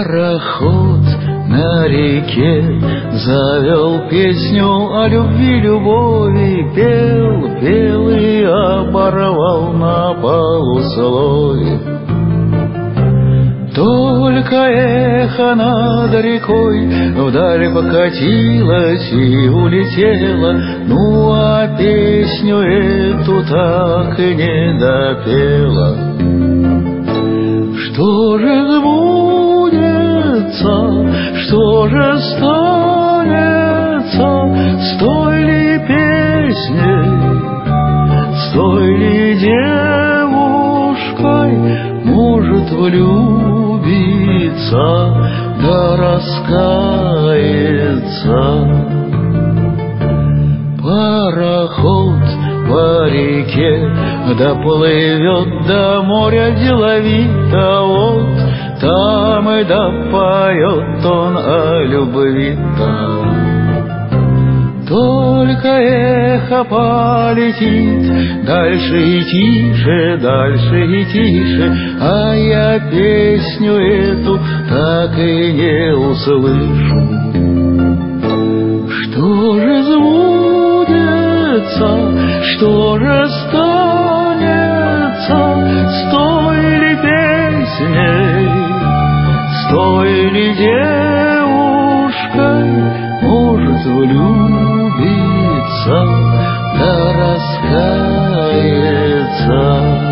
Пароход на реке завел песню о любви, любови, пел, пел и оборвал на полуслове. Только эхо над рекой вдаль покатилось и улетело, ну а песню эту так и не допела. Что же сбудется, что же станется с той ли песней, с той ли девушкой, может влюбиться да раскаяться? Пароход по реке доплывет до моря деловито, вот там и допоет он о любви-то. Только эхо полетит дальше и тише, дальше и тише, а я песню эту так и не услышу. Что же сбудется, что же станется с той ли песней, с той ли девушкой, может влюбиться да раскаяться?